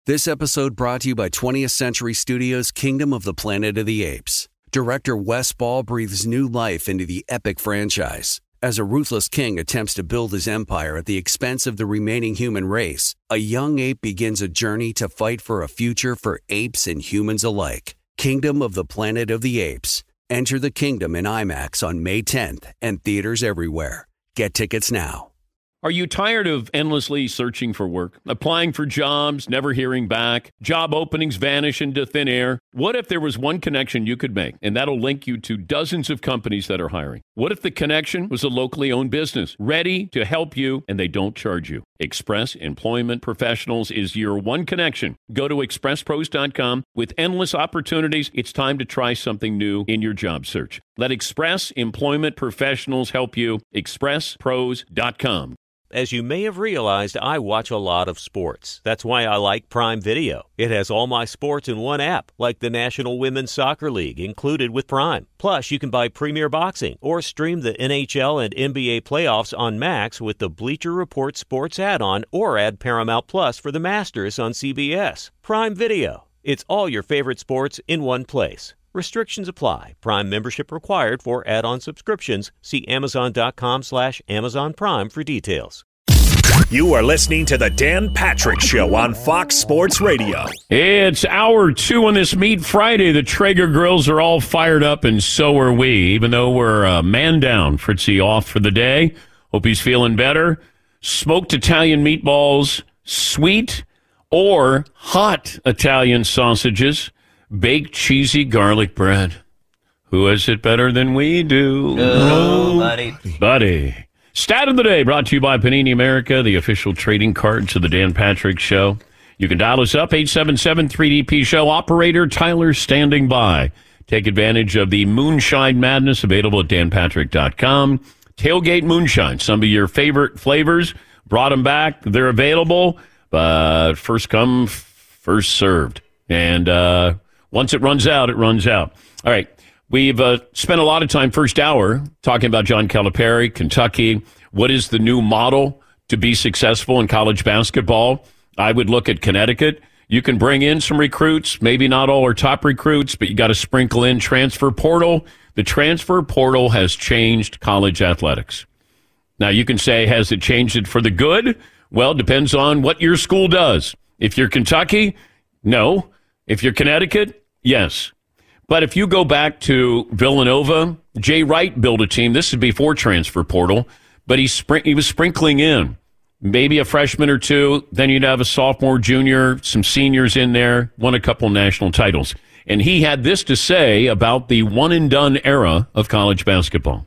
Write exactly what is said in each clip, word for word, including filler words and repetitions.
This episode brought to you by twentieth Century Studios' Kingdom of the Planet of the Apes. Director Wes Ball breathes new life into the epic franchise. As a ruthless king attempts to build his empire at the expense of the remaining human race, a young ape begins a journey to fight for a future for apes and humans alike. Kingdom of the Planet of the Apes. Enter the kingdom in IMAX on May tenth and theaters everywhere. Get tickets now. Are you tired of endlessly searching for work, applying for jobs, never hearing back, job openings vanish into thin air? What if there was one connection you could make, and that'll link you to dozens of companies that are hiring? What if the connection was a locally owned business, ready to help you, and they don't charge you? Express Employment Professionals is your one connection. Go to express pros dot com. With endless opportunities, it's time to try something new in your job search. Let Express Employment Professionals help you. express pros dot com. As you may have realized, I watch a lot of sports. That's why I like Prime Video. It has all my sports in one app, like the National Women's Soccer League, included with Prime. Plus, you can buy Premier Boxing or stream the N H L and N B A playoffs on Max with the Bleacher Report Sports add-on, or add Paramount Plus for the Masters on C B S. Prime Video. It's all your favorite sports in one place. Restrictions apply. Prime membership required for add-on subscriptions. See amazon.com slash Amazon Prime for details. You are listening to the Dan Patrick Show on Fox Sports Radio. It's hour two on this Meat Friday. The Traeger grills are all fired up, and so are we, even though we're uh, man down. Fritzy off for the day. Hope he's feeling better. Smoked Italian meatballs, sweet or hot Italian sausages, baked cheesy garlic bread. Who has it better than we do? Oh, buddy. Buddy. Stat of the day brought to you by Panini America, the official trading cards of the Dan Patrick Show. You can dial us up, eight seven seven three D P Show. Operator Tyler standing by. Take advantage of the Moonshine Madness available at dan patrick dot com. Tailgate Moonshine, some of your favorite flavors. Brought them back. They're available, but first come, first served. And, uh... once it runs out, it runs out. All right. We've uh, spent a lot of time first hour talking about John Calipari, Kentucky. What is the new model to be successful in college basketball? I would look at Connecticut. You can bring in some recruits. Maybe not all are top recruits, but you got to sprinkle in transfer portal. The transfer portal has changed college athletics. Now, you can say, has it changed it for the good? Well, it depends on what your school does. If you're Kentucky, no. If you're Connecticut, yes. But if you go back to Villanova, Jay Wright built a team. This is before transfer portal, but he, spring, he was sprinkling in maybe a freshman or two. Then you'd have a sophomore, junior, some seniors in there, won a couple national titles. And he had this to say about the one-and-done era of college basketball.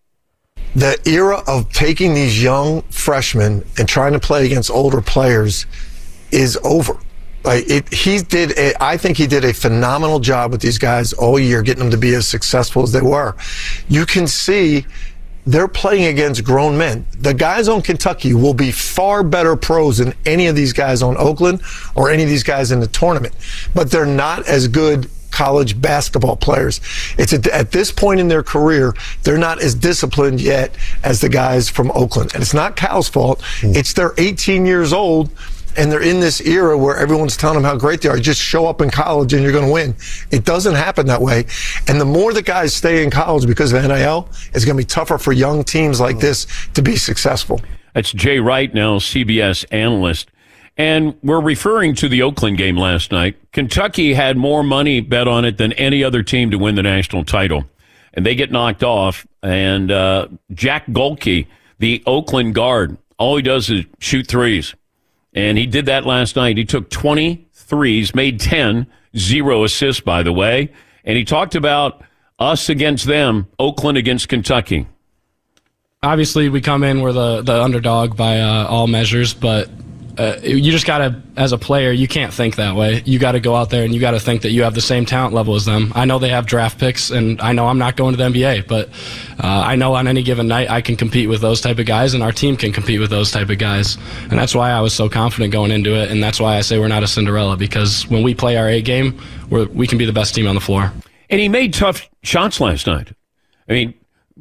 The era of taking these young freshmen and trying to play against older players is over. Like it, he did. A, I think he did a phenomenal job with these guys all year, getting them to be as successful as they were. You can see they're playing against grown men. The guys on Kentucky will be far better pros than any of these guys on Oakland or any of these guys in the tournament, but they're not as good college basketball players. It's a, at this point in their career, they're not as disciplined yet as the guys from Oakland, and it's not Cal's fault. Mm. It's they're eighteen years old. And they're in this era where everyone's telling them how great they are. Just show up in college and you're going to win. It doesn't happen that way. And the more the guys stay in college because of N I L, it's going to be tougher for young teams like this to be successful. That's Jay Wright, now C B S analyst. And we're referring to the Oakland game last night. Kentucky had more money bet on it than any other team to win the national title. And they get knocked off. And uh, Jack Golke, the Oakland guard, all he does is shoot threes. And he did that last night. He took twenty threes, made ten, zero assists, by the way. And he talked about us against them, Oakland against Kentucky. Obviously, we come in, we're the, the underdog by uh, all measures, but uh, you just got to, as a player, you can't think that way. You got to go out there and you got to think that you have the same talent level as them. I know they have draft picks, and I know I'm not going to the N B A, but uh, I know on any given night I can compete with those type of guys, and our team can compete with those type of guys. And that's why I was so confident going into it, and that's why I say we're not a Cinderella, because when we play our A game, we're, we can be the best team on the floor. And he made tough shots last night. I mean,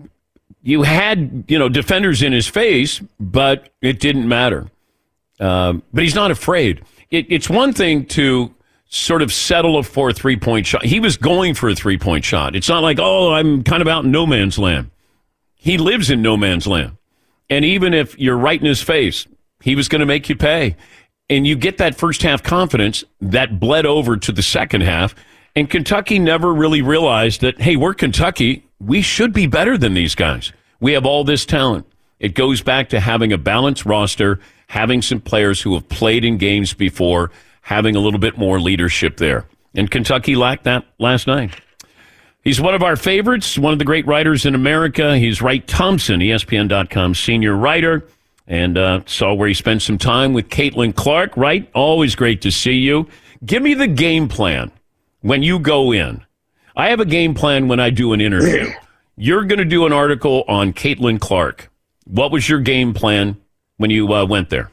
you had, you know, defenders in his face, but it didn't matter. Um, but he's not afraid. it, it's one thing to sort of settle for a three-point shot. He was going for a three-point shot. It's not like, oh, I'm kind of out in no man's land. He lives in no man's land. And even if you're right in his face, he was going to make you pay. And you get that first half confidence that bled over to the second half. And Kentucky never really realized that, hey, we're Kentucky. We should be better than these guys. We have all this talent. It goes back to having a balanced roster, having some players who have played in games before, having a little bit more leadership there. And Kentucky lacked that last night. He's one of our favorites, one of the great writers in America. He's Wright Thompson, E S P N dot com senior writer, and uh, saw where he spent some time with Caitlin Clark. Wright, always great to see you. Give me the game plan when you go in. I have a game plan when I do an interview. You're going to do an article on Caitlin Clark. What was your game plan when you uh, went there?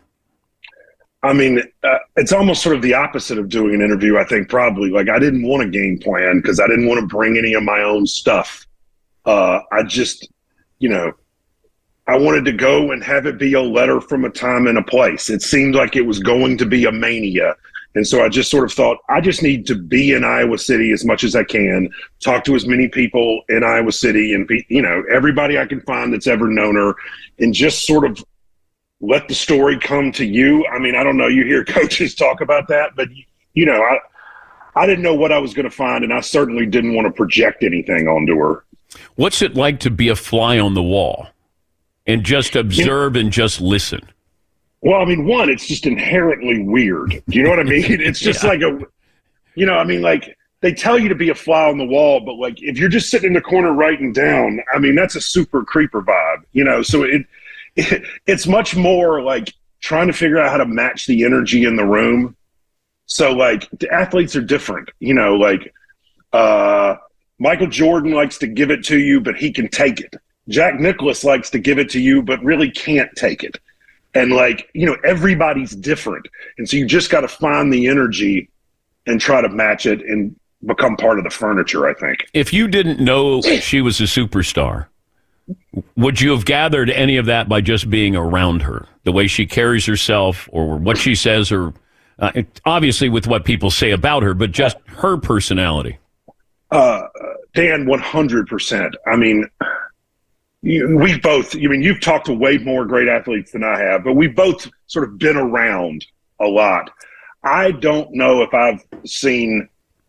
I mean, uh, it's almost sort of the opposite of doing an interview, I think, probably. Like, I didn't want a game plan because I didn't want to bring any of my own stuff. Uh, I just, you know, I wanted to go and have it be a letter from a time and a place. It seemed like it was going to be a mania. And so I just sort of thought, I just need to be in Iowa City as much as I can, talk to as many people in Iowa City and, you know, everybody I can find that's ever known her, and just sort of let the story come to you. I mean, I don't know. You hear coaches talk about that, but, you know, I I didn't know what I was going to find, and I certainly didn't want to project anything onto her. What's it like to be a fly on the wall and just observe and just listen? Well, I mean, one, it's just inherently weird. Do you know what I mean? It's just yeah. like a, you know, I mean, like, they tell you to be a fly on the wall, but, like, if you're just sitting in the corner writing down, I mean, that's a super creeper vibe, you know? So it, it it's much more like trying to figure out how to match the energy in the room. So, like, the athletes are different, you know, like, uh, Michael Jordan likes to give it to you, but he can take it. Jack Nicklaus likes to give it to you, but really can't take it. And, like, you know, everybody's different. And so you just got to find the energy and try to match it and become part of the furniture, I think. If you didn't know she was a superstar, would you have gathered any of that by just being around her, the way she carries herself or what she says, or uh, it, obviously with what people say about her, but just her personality? Uh, Dan, one hundred percent. I mean, you, we both, I mean, you've talked to way more great athletes than I have, but we've both sort of been around a lot. I don't know if I've seen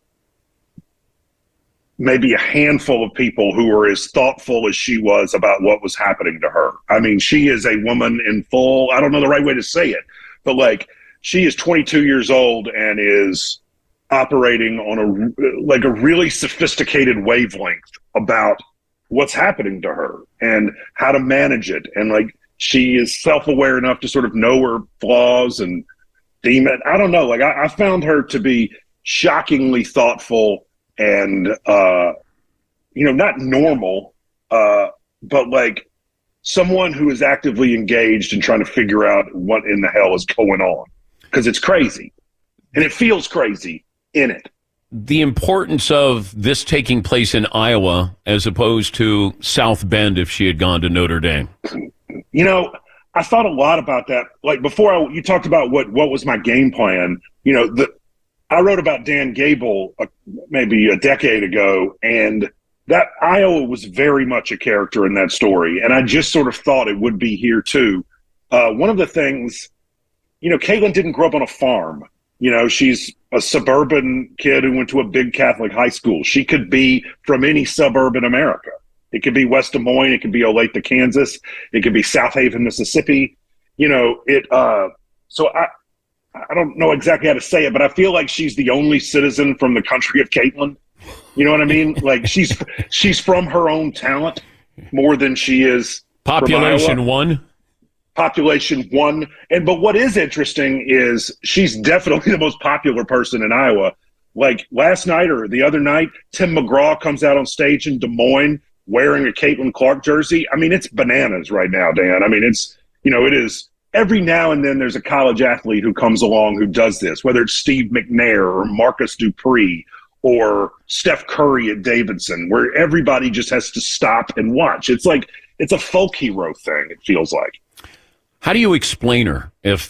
maybe a handful of people who were as thoughtful as she was about what was happening to her. I mean, she is a woman in full, I don't know the right way to say it, but, like, she is twenty-two years old and is operating on a, like, a really sophisticated wavelength about what's happening to her and how to manage it. And, like, she is self-aware enough to sort of know her flaws and deem it. I don't know. Like, I, I found her to be shockingly thoughtful and, uh, you know, not normal, uh, but, like, someone who is actively engaged in trying to figure out what in the hell is going on, because it's crazy and it feels crazy in it. The importance of this taking place in Iowa as opposed to South Bend if she had gone to Notre Dame. You know, I thought a lot about that. Like, before I, you talked about what, what was my game plan, you know, the, I wrote about Dan Gable uh, maybe a decade ago, and that Iowa was very much a character in that story. And I just sort of thought it would be here too. Uh, one of the things, you know, Caitlin didn't grow up on a farm. You know, she's a suburban kid who went to a big Catholic high school. She could be from any suburb in America. It could be West Des Moines. It could be Olathe, Kansas. It could be South Haven, Mississippi. You know, it. Uh, so I, I don't know exactly how to say it, but I feel like she's the only citizen from the country of Caitlin. You know what I mean? Like, she's she's from her own talent more than she is population one. Population one. And but what is interesting is she's definitely the most popular person in Iowa. Like, last night or the other night, Tim McGraw comes out on stage in Des Moines wearing a Caitlin Clark jersey. I mean, it's bananas right now, Dan. I mean, it's, you know, it is. Every now and then there's a college athlete who comes along who does this, whether it's Steve McNair or Marcus Dupree or Steph Curry at Davidson, where everybody just has to stop and watch. It's like, it's a folk hero thing, it feels like. How do you explain her if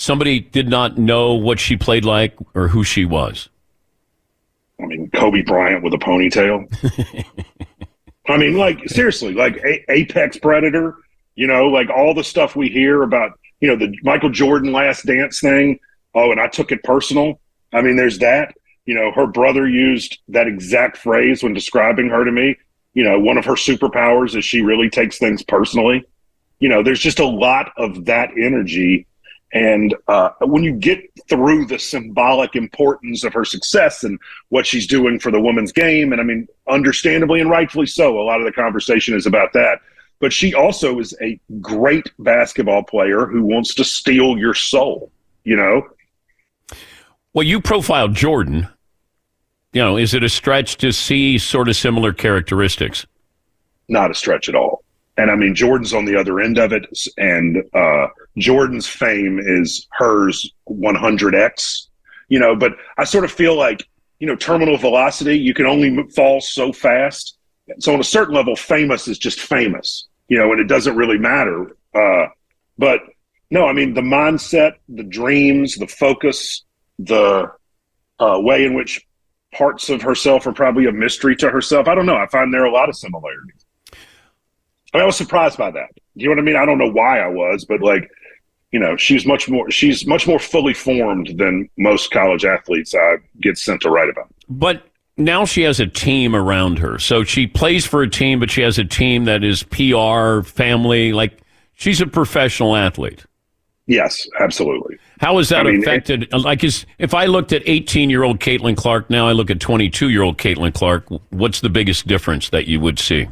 somebody did not know what she played like or who she was? I mean, Kobe Bryant with a ponytail. I mean, like, seriously, like a- apex predator, you know, like all the stuff we hear about, you know, the Michael Jordan Last Dance thing. Oh, and I took it personal. I mean, there's that. You know, her brother used that exact phrase when describing her to me. You know, one of her superpowers is she really takes things personally. You know, there's just a lot of that energy. And uh, when you get through the symbolic importance of her success and what she's doing for the women's game, and I mean, understandably and rightfully so, a lot of the conversation is about that. But she also is a great basketball player who wants to steal your soul, you know? Well, you profiled Jordan. You know, is it a stretch to see sort of similar characteristics? Not a stretch at all. And I mean, Jordan's on the other end of it, and uh, Jordan's fame is hers one hundred x, you know, but I sort of feel like, you know, terminal velocity, you can only fall so fast. So on a certain level, famous is just famous, you know, and it doesn't really matter. Uh, but no, I mean, the mindset, the dreams, the focus, the uh, way in which parts of herself are probably a mystery to herself. I don't know. I find there are a lot of similarities. I, mean, I was surprised by that. You know what I mean? I don't know why I was, but like, you know, she's much more, she's much more fully formed than most college athletes I get sent to write about. But now she has a team around her. So she plays for a team, but she has a team that is P R, family. Like, she's a professional athlete. Yes, absolutely. How has that I mean, affected? It, like, is, if I looked at eighteen-year-old Caitlin Clark, now I look at twenty-two-year-old Caitlin Clark, what's the biggest difference that you would see?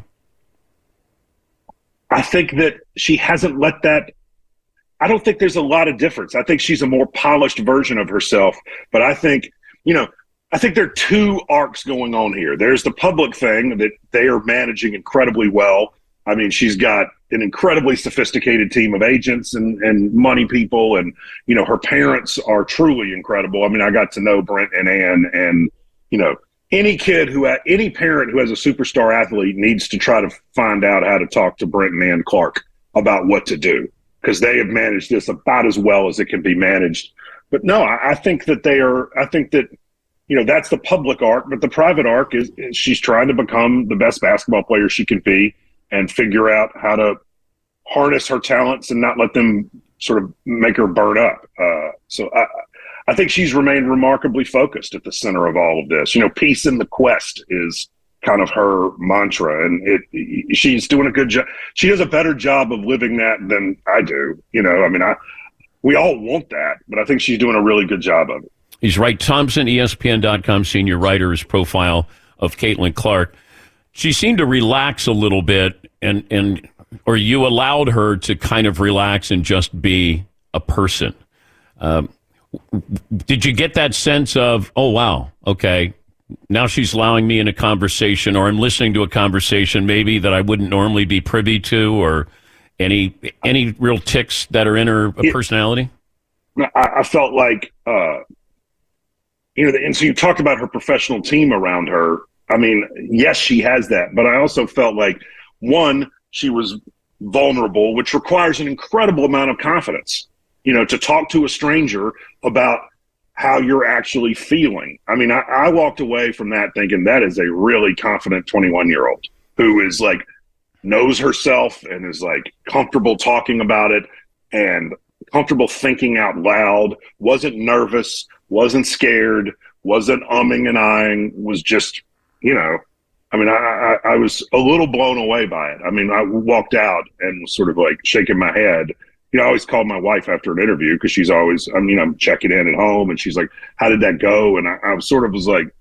I think that she hasn't let that – I don't think there's a lot of difference. I think she's a more polished version of herself. But I think, you know, I think there are two arcs going on here. There's the public thing that they are managing incredibly well. I mean, she's got an incredibly sophisticated team of agents and, and money people. And, you know, her parents are truly incredible. I mean, I got to know Brent and Ann, and, you know, any kid who, any parent who has a superstar athlete needs to try to find out how to talk to Brent and Ann Clark about what to do, because they have managed this about as well as it can be managed. But no, I, I think that they are, I think that, you know, that's the public arc, but the private arc is, is she's trying to become the best basketball player she can be and figure out how to harness her talents and not let them sort of make her burn up. Uh, so I, I think she's remained remarkably focused at the center of all of this. You know, peace in the quest is kind of her mantra, and it, she's doing a good job. She does a better job of living that than I do. You know, I mean, I, we all want that, but I think she's doing a really good job of it. He's Wright Thompson, E S P N dot com senior writer's profile of Caitlin Clark. She seemed to relax a little bit, and, and or you allowed her to kind of relax and just be a person. Um, did you get that sense of, oh, wow, okay, now she's allowing me in a conversation, or I'm listening to a conversation maybe that I wouldn't normally be privy to, or any any real tics that are in her it, personality? I, I felt like, uh, you know, and so you talked about her professional team around her. I mean, yes, she has that, but I also felt like, one, she was vulnerable, which requires an incredible amount of confidence, you know, to talk to a stranger about how you're actually feeling. I mean, I, I walked away from that thinking that is a really confident twenty-one-year-old who is like, knows herself and is like comfortable talking about it and comfortable thinking out loud, wasn't nervous, wasn't scared, wasn't umming and ahhing, was just, you know, I mean, I, I, I was a little blown away by it. I mean, I walked out and was sort of like shaking my head. You know, I always call my wife after an interview because she's always, I mean, I'm checking in at home and she's like, how did that go? And I, I was sort of was like,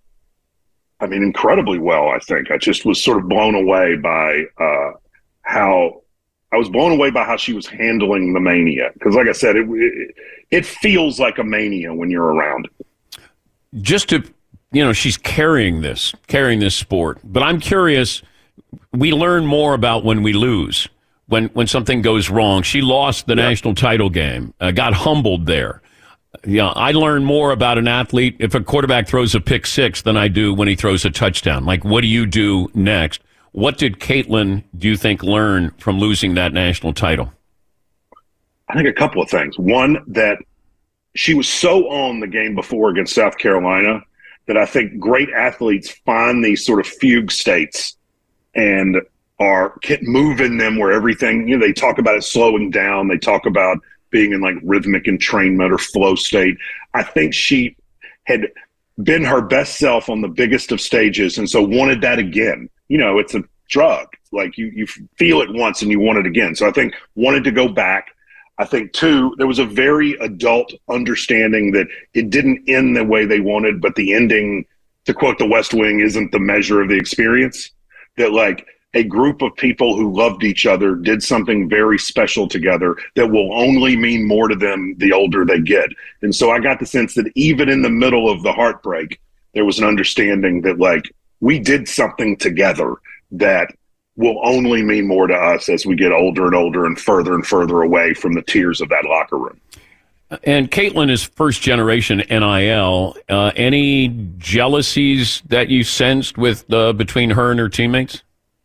I mean, incredibly well, I think. I just was sort of blown away by uh, how I was blown away by how she was handling the mania. Because like I said, it, it it feels like a mania when you're around it. Just to, you know, she's carrying this, carrying this sport. But I'm curious, we learn more about when we lose, when when something goes wrong. She lost the yeah. national title game, uh, got humbled there. Yeah, I learn more about an athlete if a quarterback throws a pick six than I do when he throws a touchdown. Like, what do you do next? What did Caitlin, do you think, learn from losing that national title? I think a couple of things. One, that she was so on the game before against South Carolina that I think great athletes find these sort of fugue states and are can move in them where everything, you know, they talk about it slowing down. They talk about being in like rhythmic entrainment or flow state. I think she had been her best self on the biggest of stages and so wanted that again. You know, it's a drug. Like you, you feel it once and you want it again. So I think wanted to go back. I think, too, there was a very adult understanding that it didn't end the way they wanted, but the ending, to quote the West Wing, isn't the measure of the experience. That, like, a group of people who loved each other did something very special together that will only mean more to them the older they get. And so I got the sense that even in the middle of the heartbreak, there was an understanding that, like, we did something together that will only mean more to us as we get older and older and further and further away from the tears of that locker room. And Caitlin is first generation N I L. Uh, any jealousies that you sensed with uh, between her and her teammates?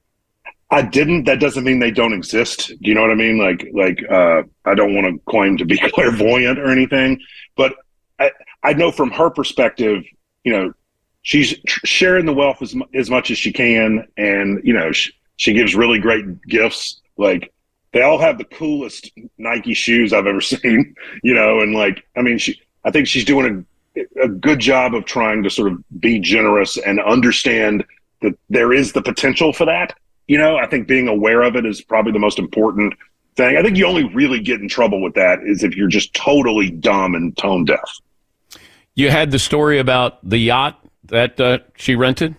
I didn't. That doesn't mean they don't exist. Do you know what I mean? Like, like uh, I don't want to claim to be clairvoyant or anything, but I, I know from her perspective, you know, she's tr- sharing the wealth as, as much as she can, and you know, she, She gives really great gifts. Like, they all have the coolest Nike shoes I've ever seen, you know, and like, I mean, she, I think she's doing a, a good job of trying to sort of be generous and understand that there is the potential for that. You know, I think being aware of it is probably the most important thing. I think you only really get in trouble with that is if you're just totally dumb and tone deaf. You had the story about the yacht that uh, she rented?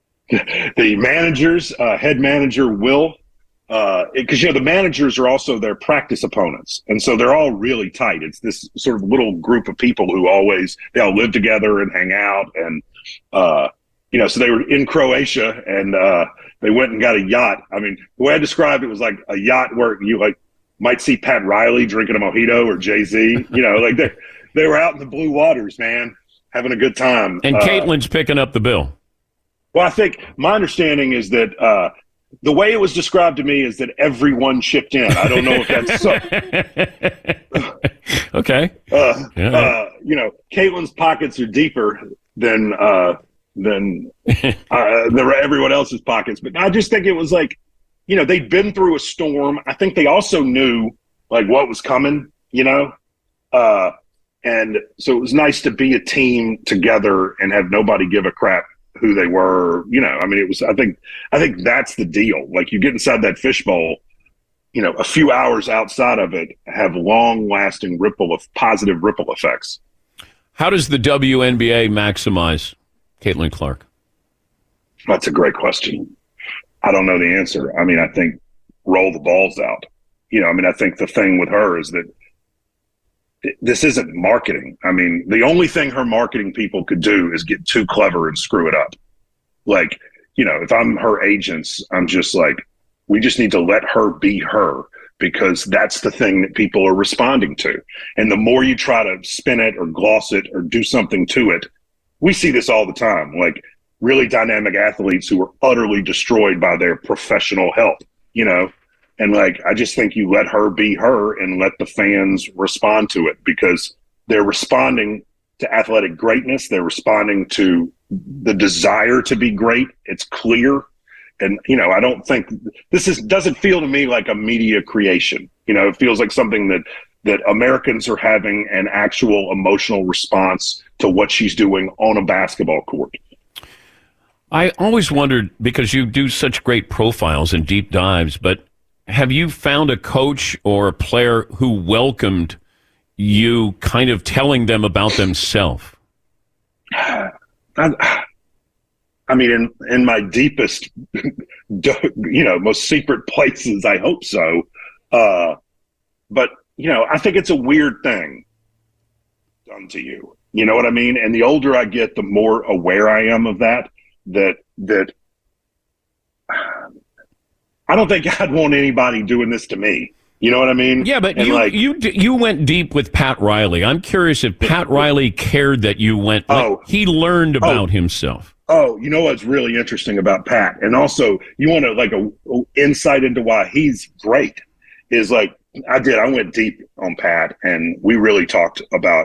The managers, uh, head manager Will, because uh, you know the managers are also their practice opponents, and so they're all really tight. It's this sort of little group of people who always they all live together and hang out, and uh, you know, so they were in Croatia and uh, they went and got a yacht. I mean, the way I described it was like a yacht where you like might see Pat Riley drinking a mojito or Jay-Z. You know, like they they were out in the blue waters, man, having a good time. And uh, Caitlin's picking up the bill. Well, I think my understanding is that uh, the way it was described to me is that everyone chipped in. I don't know if that's so. Okay. Uh, yeah. uh, you know, Caitlin's pockets are deeper than uh, than uh, than everyone else's pockets. But I just think it was like, you know, they'd been through a storm. I think they also knew like what was coming. You know, uh, and so it was nice to be a team together and have nobody give a crap who they were, you know, I mean, it was, I think, I think that's the deal. Like you get inside that fishbowl, you know, a few hours outside of it have long lasting ripple of positive ripple effects. How does the W N B A maximize Caitlin Clark? That's a great question. I don't know the answer. I mean, I think roll the balls out, you know, I mean, I think the thing with her is that this isn't marketing. I mean, the only thing her marketing people could do is get too clever and screw it up. Like, you know, if I'm her agents, I'm just like, we just need to let her be her because that's the thing that people are responding to. And the more you try to spin it or gloss it or do something to it, we see this all the time. Like really dynamic athletes who are utterly destroyed by their professional help, you know? And, like, I just think you let her be her and let the fans respond to it because they're responding to athletic greatness. They're responding to the desire to be great. It's clear. And, you know, I don't think this is doesn't feel to me like a media creation. You know, it feels like something that, that Americans are having an actual emotional response to what she's doing on a basketball court. I always wondered, because you do such great profiles and deep dives, but have you found a coach or a player who welcomed you kind of telling them about themselves? I, I mean, in, in my deepest, you know, most secret places, I hope so. Uh, but, you know, I think it's a weird thing done to you. You know what I mean? And the older I get, the more aware I am of that, that, that, I don't think I'd want anybody doing this to me. You know what I mean? Yeah, but and you, like, you you went deep with Pat Riley. I'm curious if Pat Riley cared that you went. Like, oh, he learned about oh, himself. Oh, you know what's really interesting about Pat, and also you want to like a, a insight into why he's great is like I did. I went deep on Pat, and we really talked about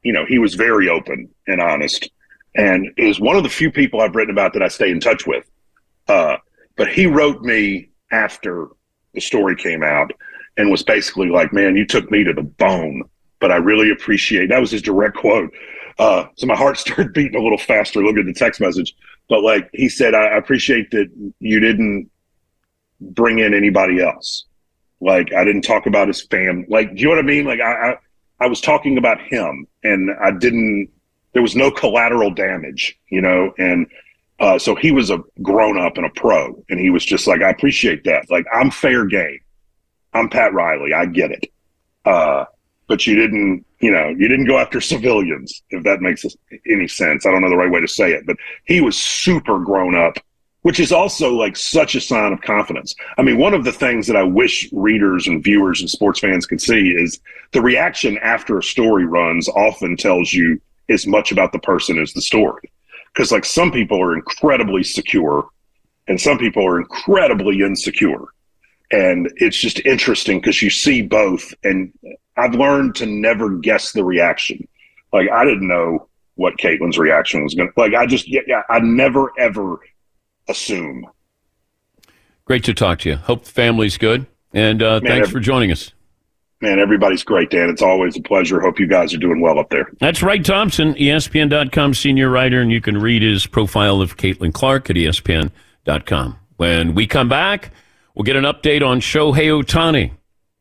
you know, he was very open and honest, and is one of the few people I've written about that I stay in touch with. Uh, but he wrote me after the story came out and was basically like, man, you took me to the bone, but I really appreciate, that was his direct quote. Uh, so my heart started beating a little faster looking at the text message. But like he said, I appreciate that you didn't bring in anybody else. Like I didn't talk about his family. Like, do you know what I mean? Like I, I, I was talking about him, and I didn't, there was no collateral damage, you know? And uh, so he was a grown up and a pro, and he was just like, I appreciate that. Like, I'm fair game. I'm Pat Riley. I get it. Uh, but you didn't, you know, you didn't go after civilians, if that makes any sense. I don't know the right way to say it, but he was super grown up, which is also like such a sign of confidence. I mean, one of the things that I wish readers and viewers and sports fans could see is the reaction after a story runs often tells you as much about the person as the story. Because like some people are incredibly secure and some people are incredibly insecure. And it's just interesting because you see both. And I've learned to never guess the reaction. Like I didn't know what Caitlin's reaction was going to, like I just, yeah, yeah, I never, ever assume. Great to talk to you. Hope the family's good. And uh, man, thanks every, for joining us. Man, everybody's great, Dan. It's always a pleasure. Hope you guys are doing well up there. That's Wright Thompson, E S P N dot com senior writer, and you can read his profile of Caitlin Clark at E S P N dot com. When we come back, we'll get an update on Shohei Ohtani.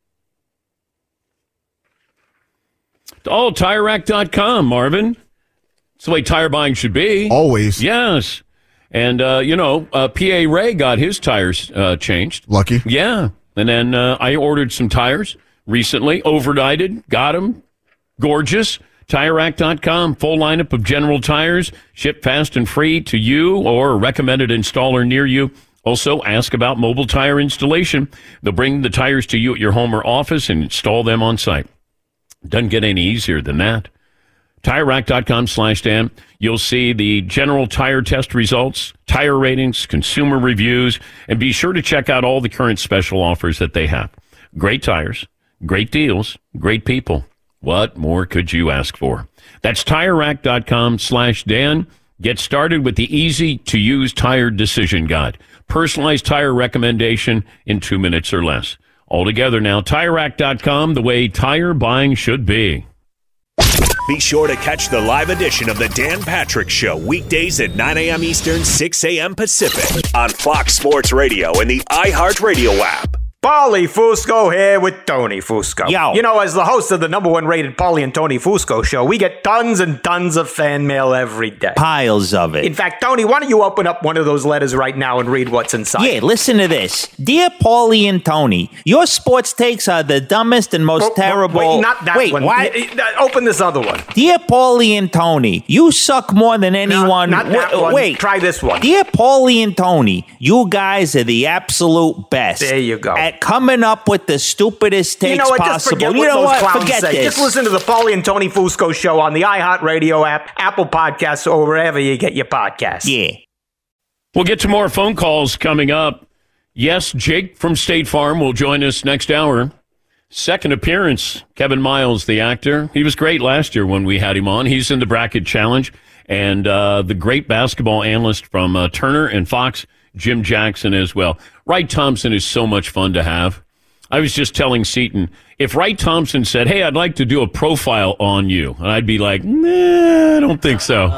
Oh, Tire Rack dot com, Marvin. It's the way tire buying should be. Always. Yes. And, uh, you know, uh, P A Ray got his tires uh, changed. Lucky. Yeah. And then uh, I ordered some tires recently, overnighted, got them. Gorgeous. Tire Rack dot com, full lineup of General tires, shipped fast and free to you or a recommended installer near you. Also, ask about mobile tire installation. They'll bring the tires to you at your home or office and install them on site. Doesn't get any easier than that. Tire Rack dot com slash Dan. You'll see the general tire test results, tire ratings, consumer reviews, and be sure to check out all the current special offers that they have. Great tires, great deals, great people. What more could you ask for? That's Tire Rack dot com slash Dan. Get started with the easy-to-use tire decision guide. Personalized tire recommendation in two minutes or less. All together now, Tire Rack dot com, the way tire buying should be. Be sure to catch the live edition of the Dan Patrick Show weekdays at nine a.m. Eastern, six a.m. Pacific on Fox Sports Radio and the iHeartRadio app. Paulie Fusco here with Tony Fusco. Yo. You know, as the host of the number one rated Paulie and Tony Fusco show, we get tons and tons of fan mail every day. Piles of it. In fact, Tony, why don't you open up one of those letters right now and read what's inside? Yeah, listen to this. Dear Paulie and Tony, your sports takes are the dumbest and most oh, terrible... Wait, not that wait, one. What? Open this other one. Dear Paulie and Tony, you suck more than anyone... No, not that w- one. Wait. Try this one. Dear Paulie and Tony, you guys are the absolute best. There you go. At coming up with the stupidest takes you know what, possible. Just forget you what know those what? clowns Forget say. this. Just listen to the Paulie and Tony Fusco show on the iHeartRadio app, Apple Podcasts, or wherever you get your podcasts. Yeah. We'll get to more phone calls coming up. Yes, Jake from State Farm will join us next hour. Second appearance, Kevin Miles, the actor. He was great last year when we had him on. He's in the Bracket Challenge. And uh, the great basketball analyst from uh, Turner and Fox, Jim Jackson, as well. Wright Thompson is so much fun to have. I was just telling Seton, if Wright Thompson said, hey, I'd like to do a profile on you, and I'd be like, nah, I don't think so.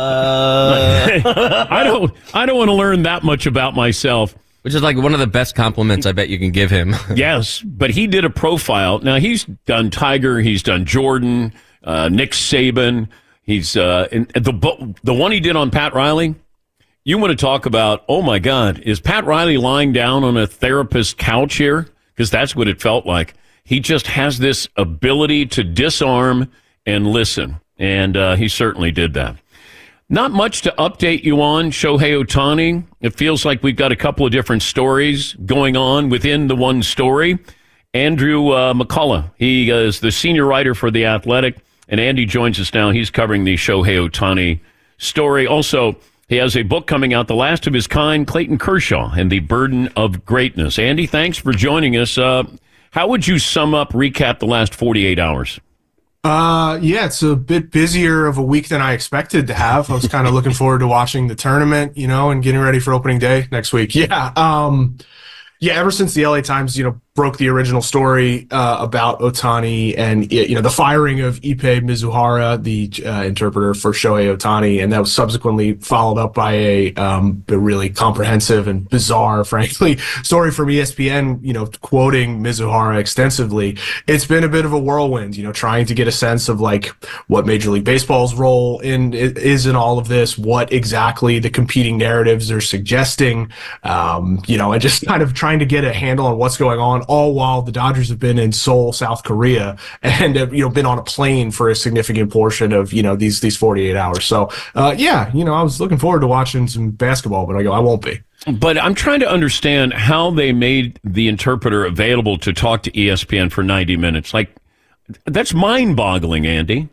Uh... I don't I don't want to learn that much about myself. Which is like one of the best compliments I bet you can give him. Yes, but he did a profile. Now, he's done Tiger, he's done Jordan, uh, Nick Saban. He's uh, in, the, the one he did on Pat Riley. You want to talk about, oh, my God, is Pat Riley lying down on a therapist's couch here? Because that's what it felt like. He just has this ability to disarm and listen, and uh, he certainly did that. Not much to update you on Shohei Ohtani. It feels like we've got a couple of different stories going on within the one story. Andrew uh, McCullough, he is the senior writer for The Athletic, and Andy joins us now. He's covering the Shohei Ohtani story. Also, he has a book coming out, The Last of His Kind, Clayton Kershaw and the Burden of Greatness. Andy, thanks for joining us. Uh, how would you sum up, recap the last forty-eight hours? Uh, yeah, it's a bit busier of a week than I expected to have. I was kind of looking forward to watching the tournament, you know, and getting ready for opening day next week. Yeah. Um, yeah, ever since the L A Times, you know, broke the original story uh, about Ohtani and, you know, the firing of Ippei Mizuhara, the uh, interpreter for Shohei Ohtani, and that was subsequently followed up by a, um, a really comprehensive and bizarre, frankly, story from E S P N, you know, quoting Mizuhara extensively. It's been a bit of a whirlwind, you know, trying to get a sense of like what Major League Baseball's role in is in all of this, what exactly the competing narratives are suggesting, um, you know, and just kind of trying to get a handle on what's going on, all while the Dodgers have been in Seoul, South Korea, and have, you know, been on a plane for a significant portion of, you know, these these forty-eight hours. So, uh, yeah, you know, I was looking forward to watching some basketball, but I go, I won't be. But I'm trying to understand how they made the interpreter available to talk to E S P N for ninety minutes. Like, that's mind-boggling, Andy.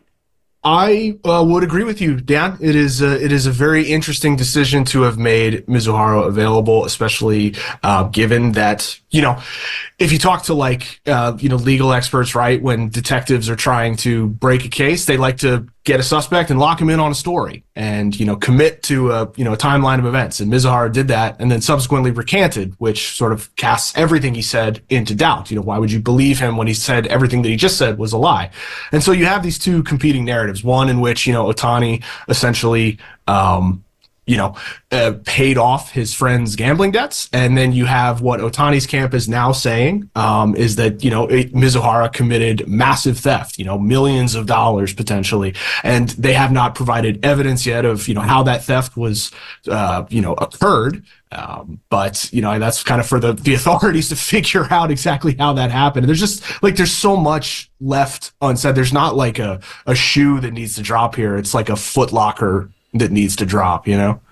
I uh, would agree with you, Dan. It is a, it is a very interesting decision to have made Mizuhara available, especially uh, given that, you know, if you talk to like, uh, you know, legal experts, right, when detectives are trying to break a case, they like to get a suspect and lock him in on a story and, you know, commit to a, you know, a timeline of events. And Mizuhara did that and then subsequently recanted, which sort of casts everything he said into doubt. You know, why would you believe him when he said everything that he just said was a lie? And so you have these two competing narratives, one in which, you know, Ohtani essentially, um, you know, uh, paid off his friend's gambling debts. And then you have what Ohtani's camp is now saying, um, is that, you know, it, Mizuhara committed massive theft, you know, millions of dollars potentially. And they have not provided evidence yet of, you know, how that theft was, uh, you know, occurred. Um, but, you know, that's kind of for the, the authorities to figure out exactly how that happened. There's just like, there's so much left unsaid. There's not like a, a shoe that needs to drop here. It's like a Foot Locker that needs to drop, you know?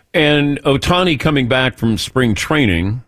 And Ohtani coming back from spring training,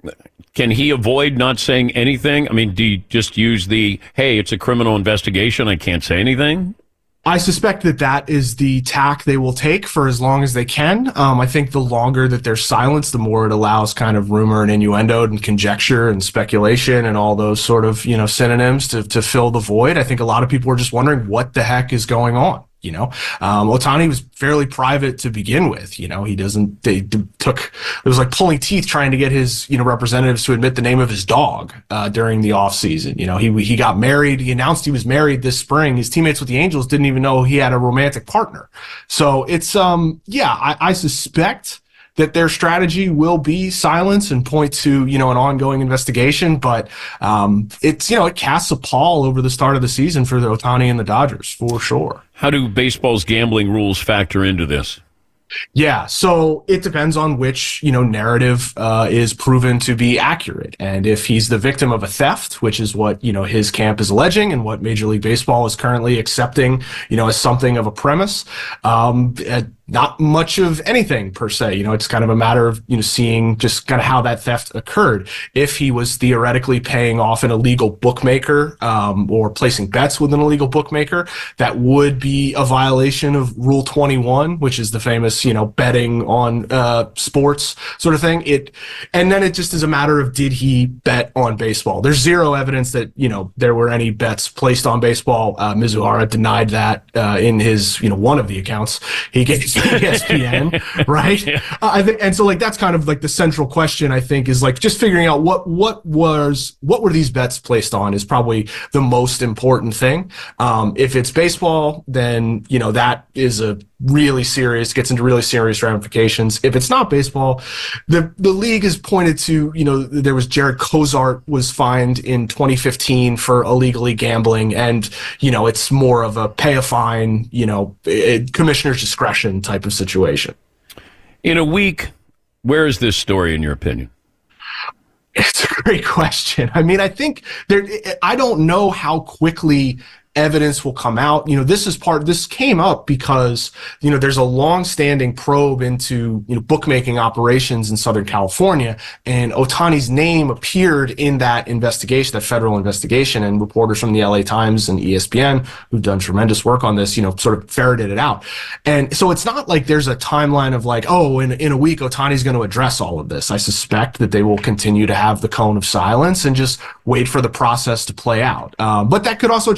can he avoid not saying anything? I mean, do you just use the, hey, it's a criminal investigation, I can't say anything? I suspect that that is the tack they will take for as long as they can. Um, I think the longer that there's silence, the more it allows kind of rumor and innuendo and conjecture and speculation and all those sort of, you know, synonyms to, to fill the void. I think a lot of people are just wondering what the heck is going on. You know, um, Ohtani was fairly private to begin with. You know, he doesn't, they d- took, it was like pulling teeth trying to get his, you know, representatives to admit the name of his dog, uh, during the off season. You know, he, he got married. He announced he was married this spring. His teammates with the Angels didn't even know he had a romantic partner. So it's, um, yeah, I, I suspect that their strategy will be silence and point to, you know, an ongoing investigation. But um, it's, you know, it casts a pall over the start of the season for the Ohtani and the Dodgers, for sure. How do baseball's gambling rules factor into this? Yeah, so it depends on which, you know, narrative uh, is proven to be accurate. And if he's the victim of a theft, which is what, you know, his camp is alleging and what Major League Baseball is currently accepting, you know, as something of a premise, um, uh, not much of anything per se. You know, it's kind of a matter of, you know, seeing just kind of how that theft occurred. If he was theoretically paying off an illegal bookmaker um, or placing bets with an illegal bookmaker, that would be a violation of Rule twenty-one, which is the famous, you know, betting on uh, sports sort of thing. It, and then it just is a matter of, did he bet on baseball? There's zero evidence that, you know, there were any bets placed on baseball. Uh, Mizuhara denied that uh, in his, you know, one of the accounts he gave E S P N, right? Yeah. Uh, I think, and so like that's kind of like the central question. I think is like just figuring out what what was what were these bets placed on is probably the most important thing. Um, if it's baseball, then you know that is a really serious gets into really serious ramifications. If it's not baseball, the the league has pointed to, you know, there was Jared Cozart was fined in twenty fifteen for illegally gambling, and you know it's more of a pay a fine, you know, it, commissioner's discretion type of situation. In a week, where is this story in your opinion? It's a great question. I mean, I think there. I don't know how quickly evidence will come out. You know, this is part, this came up because, you know, there's a long-standing probe into, you know, bookmaking operations in Southern California, and Ohtani's name appeared in that investigation, that federal investigation, and reporters from the L A Times and E S P N, who've done tremendous work on this, you know, sort of ferreted it out. And so it's not like there's a timeline of like, oh, in, in a week, Ohtani's going to address all of this. I suspect that they will continue to have the cone of silence and just wait for the process to play out. Um, but that could also change. I mean,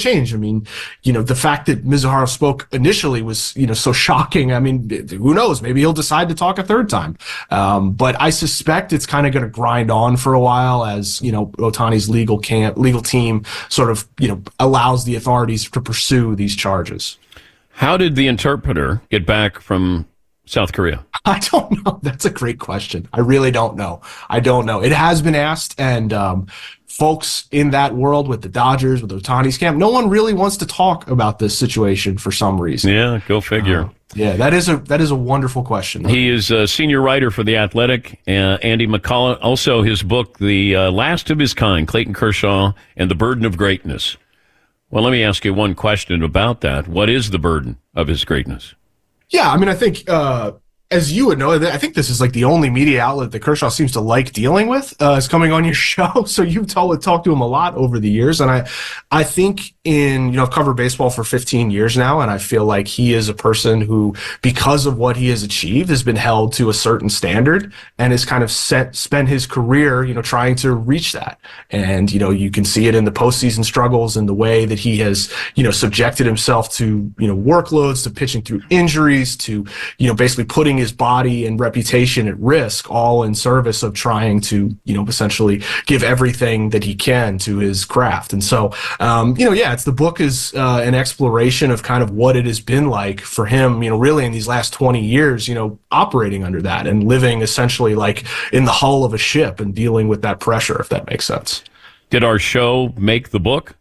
mean, you know, the fact that Mizuhara spoke initially was, you know, so shocking. I mean, who knows? Maybe he'll decide to talk a third time. Um, but I suspect it's kind of going to grind on for a while as, you know, Ohtani's legal camp, legal team sort of, you know, allows the authorities to pursue these charges. How did the interpreter get back from South Korea? I don't know. That's a great question. I really don't know. I don't know. It has been asked, and um, folks in that world with the Dodgers, with Ohtani's camp, no one really wants to talk about this situation for some reason. Yeah, go figure. Uh, yeah, that is a that is a wonderful question. He is a senior writer for The Athletic, uh, Andy McCullough. Also, his book, The uh, Last of His Kind, Clayton Kershaw and the Burden of Greatness. Well, let me ask you one question about that. What is the burden of his greatness? Yeah, I mean, I think, uh, as you would know, I think this is like the only media outlet that Kershaw seems to like dealing with, uh, is coming on your show. So you've told, talked to him a lot over the years. And I, I think in, you know, I've covered baseball for fifteen years now, and I feel like he is a person who, because of what he has achieved, has been held to a certain standard and has kind of set, spent his career, you know, trying to reach that. And, you know, you can see it in the postseason struggles and the way that he has, you know, subjected himself to, you know, workloads, to pitching through injuries, to, you know, basically putting his body and reputation at risk, all in service of trying to, you know, essentially give everything that he can to his craft. And so, um, you know, yeah, it's the book is uh, an exploration of kind of what it has been like for him, you know, really in these last twenty years, you know, operating under that and living essentially like in the hull of a ship and dealing with that pressure, if that makes sense. Did our show make the book?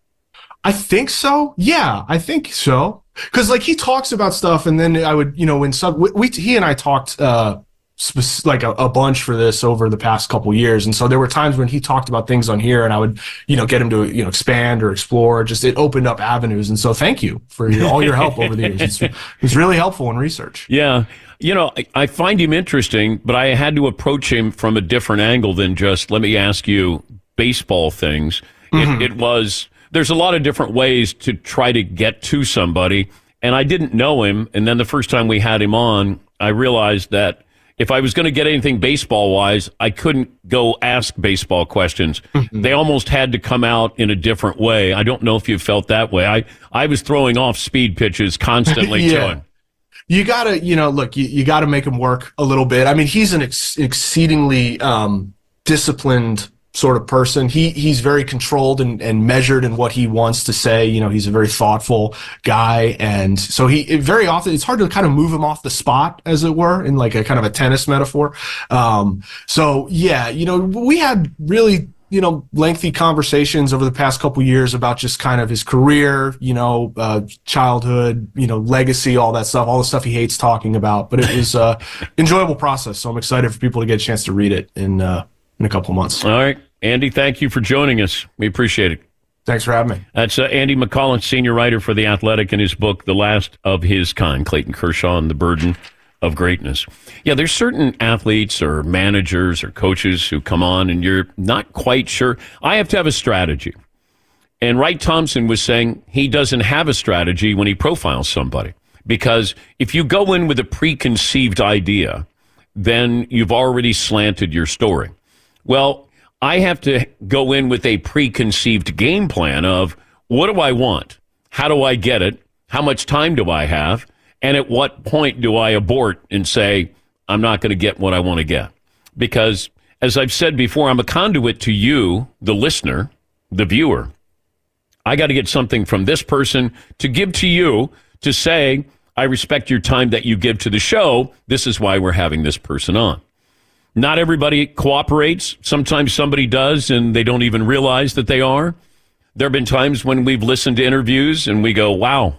I think so. Yeah, I think so. Because like he talks about stuff, and then I would, you know, when some we, we he and I talked uh, sp- like a, a bunch for this over the past couple years, and so there were times when he talked about things on here, and I would, you know, get him to, you know, expand or explore. Just it opened up avenues, and so thank you for your, all your help over the years. It's, it was really helpful in research. Yeah. You know, I, I find him interesting, but I had to approach him from a different angle than just, let me ask you baseball things. Mm-hmm. It, it was, there's a lot of different ways to try to get to somebody, and I didn't know him, and then the first time we had him on, I realized that if I was going to get anything baseball-wise, I couldn't go ask baseball questions. Mm-hmm. They almost had to come out in a different way. I don't know if you felt that way. I, I was throwing off speed pitches constantly yeah. to him. You gotta, you know, look, you, you gotta make him work a little bit. I mean, he's an ex- exceedingly um, disciplined sort of person. He he's very controlled and, and measured in what he wants to say. You know, he's a very thoughtful guy, and so he it very often it's hard to kind of move him off the spot, as it were, in like a kind of a tennis metaphor. Um, so yeah, you know, we had really, you know, lengthy conversations over the past couple years about just kind of his career, you know, uh, childhood, you know, legacy, all that stuff, all the stuff he hates talking about. But it was a uh, enjoyable process, so I'm excited for people to get a chance to read it in uh, in a couple of months. All right. Andy, thank you for joining us. We appreciate it. Thanks for having me. That's uh, Andy McCullough, senior writer for The Athletic, in his book, The Last of His Kind, Clayton Kershaw and the Burden of Greatness. Yeah, there's certain athletes or managers or coaches who come on and you're not quite sure. I have to have a strategy. And Wright Thompson was saying he doesn't have a strategy when he profiles somebody. Because if you go in with a preconceived idea, then you've already slanted your story. Well, I have to go in with a preconceived game plan of what do I want? How do I get it? How much time do I have? And at what point do I abort and say, I'm not going to get what I want to get? Because, as I've said before, I'm a conduit to you, the listener, the viewer. I got to get something from this person to give to you to say, I respect your time that you give to the show. This is why we're having this person on. Not everybody cooperates. Sometimes somebody does, and they don't even realize that they are. There have been times when we've listened to interviews and we go, wow,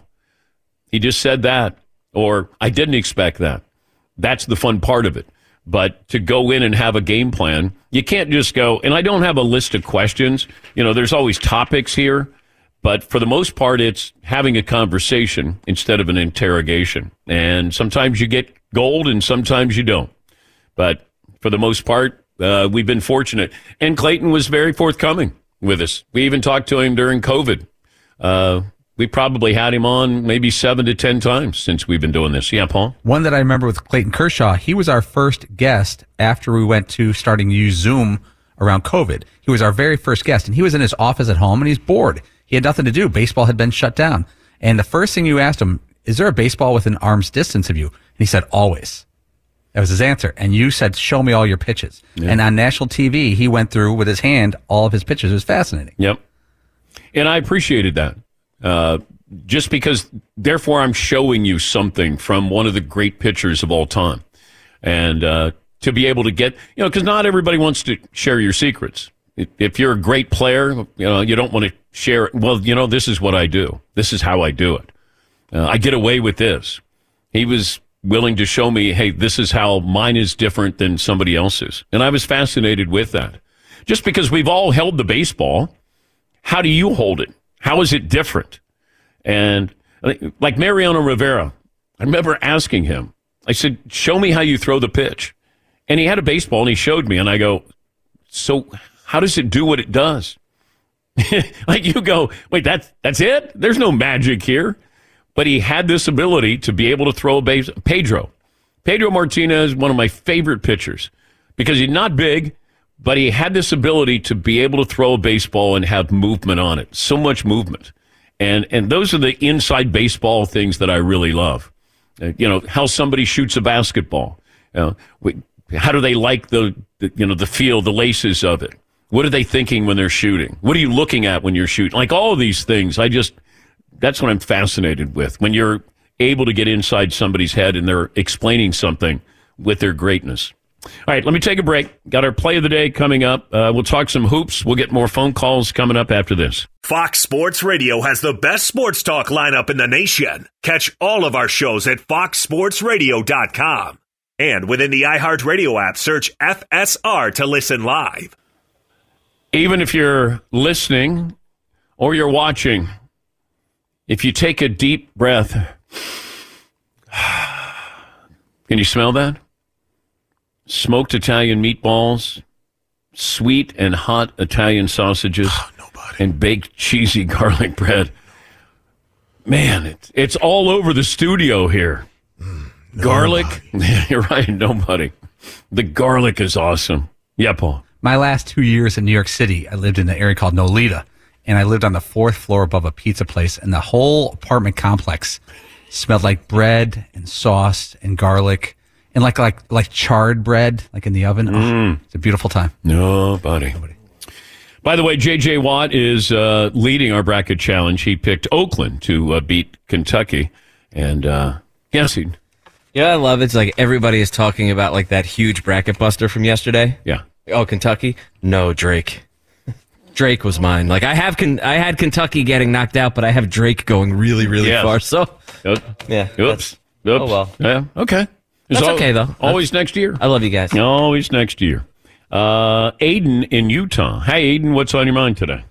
he just said that. Or I didn't expect that. That's the fun part of it. But to go in and have a game plan, you can't just go, and I don't have a list of questions. You know, there's always topics here. But for the most part, it's having a conversation instead of an interrogation. And sometimes you get gold and sometimes you don't. But for the most part, uh, we've been fortunate. And Clayton was very forthcoming with us. We even talked to him during COVID. Uh, we probably had him on maybe seven to ten times since we've been doing this. Yeah, Paul? One that I remember with Clayton Kershaw, he was our first guest after we went to starting to use Zoom around COVID. He was our very first guest, and he was in his office at home, and he's bored. He had nothing to do. Baseball had been shut down. And the first thing you asked him, is there a baseball within arm's distance of you? And he said, always. That was his answer. And you said, show me all your pitches. Yeah. And on national T V, he went through with his hand all of his pitches. It was fascinating. Yep. And I appreciated that. Uh, just because, therefore, I'm showing you something from one of the great pitchers of all time. And uh, to be able to get, you know, because not everybody wants to share your secrets. If you're a great player, you know, you don't want to share it. Well, you know, this is what I do. This is how I do it. Uh, I get away with this. He was willing to show me, hey, this is how mine is different than somebody else's. And I was fascinated with that. Just because we've all held the baseball, how do you hold it? How is it different? And like Mariano Rivera, I remember asking him, I said, show me how you throw the pitch. And he had a baseball and he showed me, and I go, so how does it do what it does? Like you go, wait, that's, that's it? There's no magic here. But he had this ability to be able to throw a base. Pedro. Pedro Martinez, one of my favorite pitchers, because he's not big, but he had this ability to be able to throw a baseball and have movement on it. So much movement. And and those are the inside baseball things that I really love. Uh, you know, how somebody shoots a basketball. You know, we, how do they like the, the, you know, the feel, the laces of it? What are they thinking when they're shooting? What are you looking at when you're shooting? Like all of these things, I just, that's what I'm fascinated with. When you're able to get inside somebody's head and they're explaining something with their greatness. All right, let me take a break. Got our play of the day coming up. Uh, we'll talk some hoops. We'll get more phone calls coming up after this. Fox Sports Radio has the best sports talk lineup in the nation. Catch all of our shows at fox sports radio dot com. And within the iHeartRadio app, search F S R to listen live. Even if you're listening or you're watching, if you take a deep breath, can you smell that? Smoked Italian meatballs, sweet and hot Italian sausages, and baked cheesy garlic bread. Man, it's, it's all over the studio here. Mm, garlic, you're right, nobody. The garlic is awesome. Yeah, Paul. My last two years in New York City, I lived in an area called Nolita, and I lived on the fourth floor above a pizza place, and the whole apartment complex smelled like bread and sauce and garlic. And like like like charred bread, like in the oven. Mm. Oh, it's a beautiful time. Nobody. Nobody. By the way, J J. Watt is uh, leading our bracket challenge. He picked Oakland to uh, beat Kentucky. And, uh, yes, he... Yeah, I love it. It's like everybody is talking about like that huge bracket buster from yesterday. Yeah. Oh, Kentucky? No, Drake. Drake was mine. Like I have, Con- I had Kentucky getting knocked out, but I have Drake going really, really yes. far. So, Oops. yeah. Oops. Oops. Oh, well. Yeah, okay. That's al- okay, though. Always That's, next year. I love you guys. Always next year. Uh, Aiden in Utah. Hey, Aiden, what's on your mind today?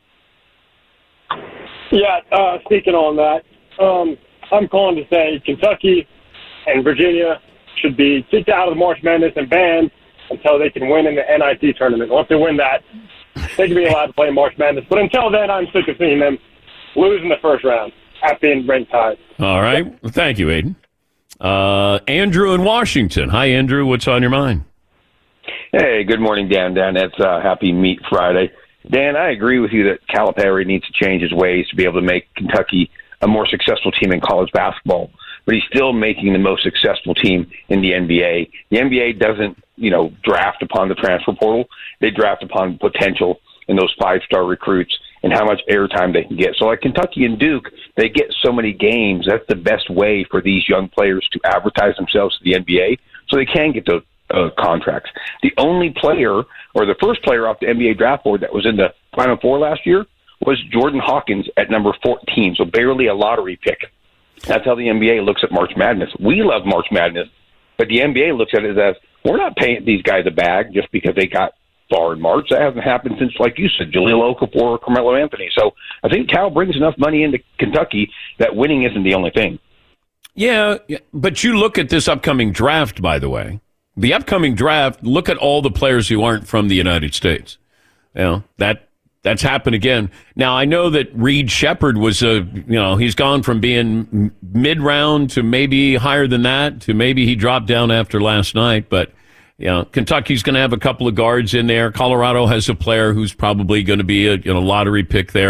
Yeah, uh, speaking on that, um, I'm calling to say Kentucky and Virginia should be kicked out of the March Madness and banned until they can win in the N I T tournament. Once they win that, they can be allowed to play March Madness. But until then, I'm sick of seeing them lose in the first round after being ranked high. All right. Well, thank you, Aiden. Uh, Andrew in Washington. Hi, Andrew. What's on your mind? Hey, good morning, Dan. Dan, it's uh, Happy Meat Friday. Dan, I agree with you that Calipari needs to change his ways to be able to make Kentucky a more successful team in college basketball. But he's still making the most successful team in the N B A. The N B A doesn't, you know, draft upon the transfer portal. They draft upon potential in those five-star recruits and how much airtime they can get. So like Kentucky and Duke, they get so many games. That's the best way for these young players to advertise themselves to the N B A so they can get those uh, contracts. The only player or the first player off the N B A draft board that was in the Final Four last year was Jordan Hawkins at number fourteen, so barely a lottery pick. That's how the N B A looks at March Madness. We love March Madness, but the N B A looks at it as we're not paying these guys a bag just because they got far in March. That hasn't happened since, like you said, Jahlil Okafor or Carmelo Anthony. So I think Cal brings enough money into Kentucky that winning isn't the only thing. Yeah, but you look at this upcoming draft, by the way. The upcoming draft, look at all the players who aren't from the United States. You know, that that's happened again. Now, I know that Reed Shepherd was a, you know, he's gone from being mid-round to maybe higher than that to maybe he dropped down after last night, but you know, Kentucky's going to have a couple of guards in there. Colorado has a player who's probably going to be a you know, lottery pick there.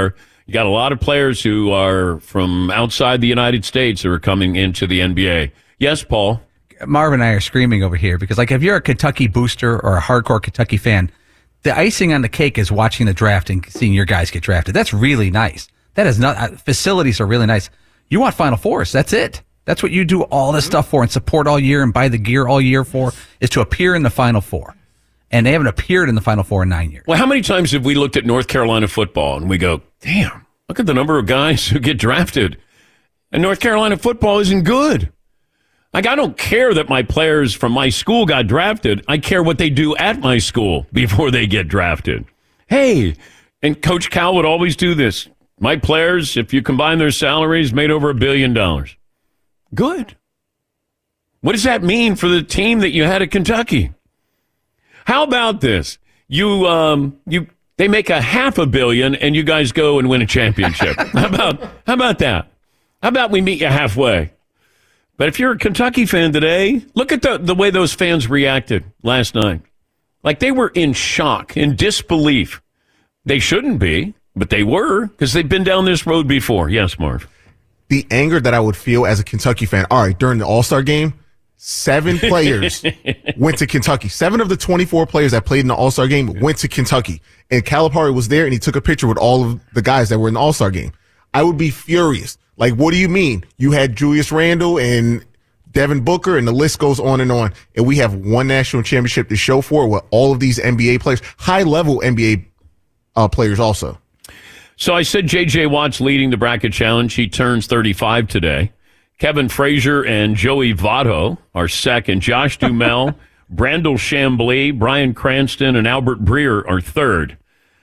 You got a lot of players who are from outside the United States who are coming into the N B A. Yes, Paul? Marvin and I are screaming over here because, like, if you're a Kentucky booster or a hardcore Kentucky fan, the icing on the cake is watching the draft and seeing your guys get drafted. That's really nice. That is not, uh, facilities are really nice. You want Final Fours. That's it. That's what you do all this stuff for and support all year and buy the gear all year for, is to appear in the Final Four. And they haven't appeared in the Final Four in nine years. Well, how many times have we looked at North Carolina football and we go, damn, look at the number of guys who get drafted. And North Carolina football isn't good. Like, I don't care that my players from my school got drafted. I care what they do at my school before they get drafted. Hey, and Coach Cal would always do this. My players, if you combine their salaries, made over a billion dollars. Good. What does that mean for the team that you had at Kentucky? How about this? You, um, you, they make a half a billion, and you guys go and win a championship. How about, how about that? How about we meet you halfway? But if you're a Kentucky fan today, look at the the way those fans reacted last night. Like, they were in shock, in disbelief. They shouldn't be, but they were, because they've been down this road before. Yes, Marv. The anger that I would feel as a Kentucky fan. All right, during the All-Star game, seven players went to Kentucky. Seven of the twenty-four players that played in the All-Star game went to Kentucky. And Calipari was there, and he took a picture with all of the guys that were in the All-Star game. I would be furious. Like, what do you mean? You had Julius Randle and Devin Booker, and the list goes on and on. And we have one national championship to show for it with all of these N B A players, high-level N B A uh, players also. So I said J J. Watt's leading the bracket challenge. He turns thirty-five today. Kevin Frazier and Joey Votto are second. Josh Duhamel, Brandel Chambly, Brian Cranston, and Albert Breer are third.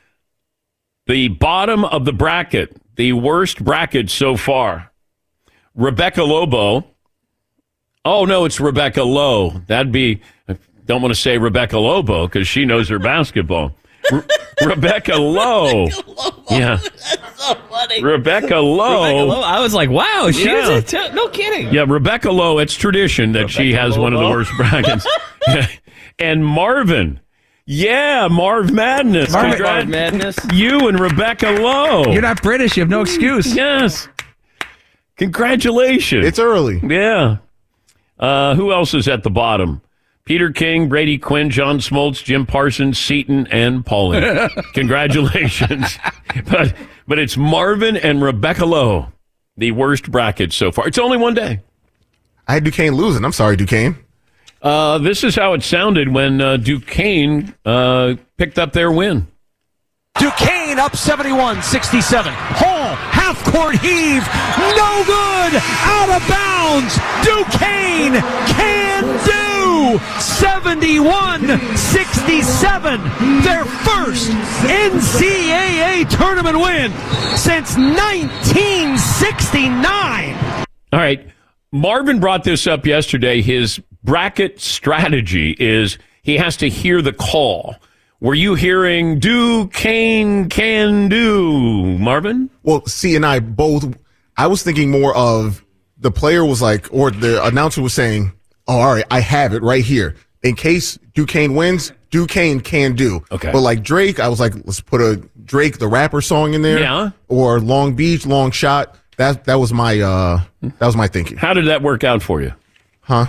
The bottom of the bracket, the worst bracket so far. Rebecca Lobo. Oh, no, it's Rebecca Lowe. That'd be, I don't want to say Rebecca Lobo because she knows her basketball. Re- Rebecca Lowe. Yeah. That's so funny. Rebecca Lowe. Rebecca Lowe. I was like, wow, she Yeah. was a t- no kidding. Yeah, Rebecca Lowe, it's tradition that she Rebecca has one of the Lobo. worst brackets. And Marvin. Yeah, Marv Madness. Marv- Congrats. Marv Madness. You and Rebecca Lowe. You're not British. You have no excuse. Yes. Congratulations. It's early. Yeah. Uh, who else is at the bottom? Peter King, Brady Quinn, John Smoltz, Jim Parsons, Seton, and Pauling. Congratulations. but but it's Marvin and Rebecca Lowe, the worst bracket so far. It's only one day. I had Duquesne losing. I'm sorry, Duquesne. Uh, this is how it sounded when uh, Duquesne uh, picked up their win. Duquesne up seventy-one sixty-seven. Hall, half-court heave. No good. Out of bounds. Duquesne can do. seventy-one sixty-seven. Their first N C double A tournament win since nineteen sixty-nine. All right. Marvin brought this up yesterday. His bracket strategy is he has to hear the call. Were you hearing Duquesne can do, Marvin? Well, C and I both, I was thinking more of the player was like, or the announcer was saying, oh, all right, I have it right here. In case Duquesne wins, Duquesne can do. Okay. But like Drake, I was like, let's put a Drake, the rapper song in there. Yeah. Or Long Beach, Long Shot. That that was my uh that was my thinking. How did that work out for you? Huh?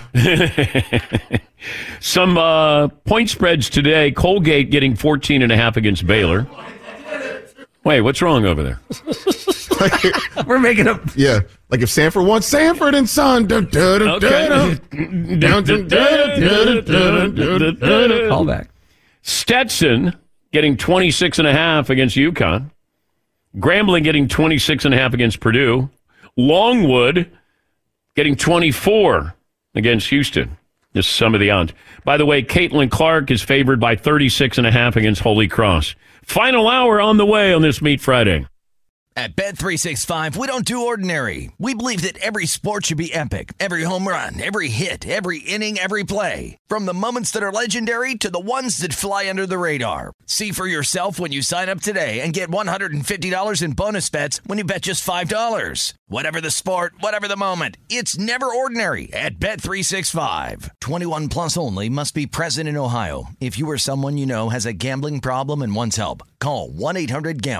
Some uh, point spreads today. Colgate getting fourteen and a half against Baylor. Wait, what's wrong over there? We're making up. Yeah. Like if Sanford wants Sanford and Son. Dun, dun, dun, Okay. dun, dun, dun, dun, dun, dun, dun, dun. Call back. Stetson getting twenty-six and a half against UConn. Grambling getting twenty-six and a half against Purdue. Longwood getting twenty-four against Houston. Just some of the odds. By the way, Caitlin Clark is favored by thirty-six and a half against Holy Cross. Final hour on the way on this Meat Friday. At Bet three sixty-five, we don't do ordinary. We believe that every sport should be epic. Every home run, every hit, every inning, every play. From the moments that are legendary to the ones that fly under the radar. See for yourself when you sign up today and get one hundred fifty dollars in bonus bets when you bet just five dollars. Whatever the sport, whatever the moment, it's never ordinary at Bet three sixty-five. twenty-one plus only. Must be present in Ohio. If you or someone you know has a gambling problem and wants help, call one eight hundred gambler.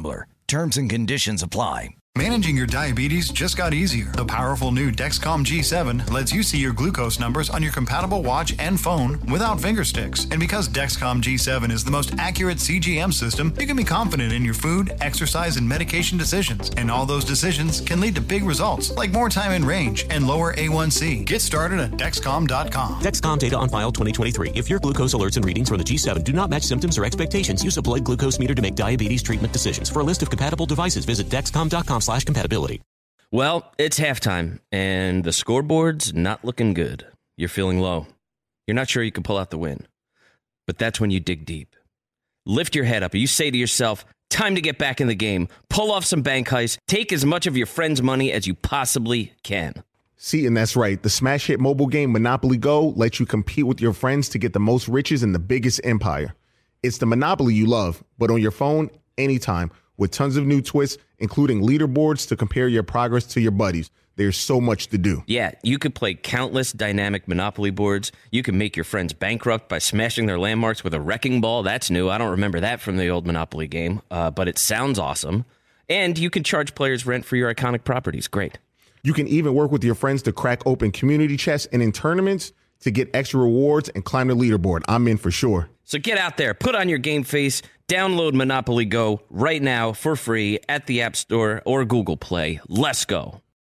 Terms and conditions apply. Managing your diabetes just got easier. The powerful new Dexcom G seven lets you see your glucose numbers on your compatible watch and phone without finger sticks. And because Dexcom G seven is the most accurate C G M system, you can be confident in your food, exercise, and medication decisions. And all those decisions can lead to big results, like more time in range and lower A one C. Get started at Dexcom dot com. Dexcom data on file twenty twenty-three. If your glucose alerts and readings from the G seven do not match symptoms or expectations, use a blood glucose meter to make diabetes treatment decisions. For a list of compatible devices, visit Dexcom dot com slash compatibility. Well, it's halftime, and the scoreboard's not looking good. You're feeling low. You're not sure you can pull out the win. But that's when you dig deep. Lift your head up, and you say to yourself, time to get back in the game. Pull off some bank heists. Take as much of your friend's money as you possibly can. See, and that's right. The smash hit mobile game Monopoly Go lets you compete with your friends to get the most riches in the biggest empire. It's the Monopoly you love, but on your phone, anytime, with tons of new twists, including leaderboards to compare your progress to your buddies. There's so much to do. Yeah, you could play countless dynamic Monopoly boards. You can make your friends bankrupt by smashing their landmarks with a wrecking ball. That's new. I don't remember that from the old Monopoly game, uh, but it sounds awesome. And you can charge players rent for your iconic properties. Great. You can even work with your friends to crack open community chests and in tournaments to get extra rewards and climb the leaderboard. I'm in for sure. So get out there, put on your game face, download Monopoly Go right now for free at the App Store or Google Play. Let's go.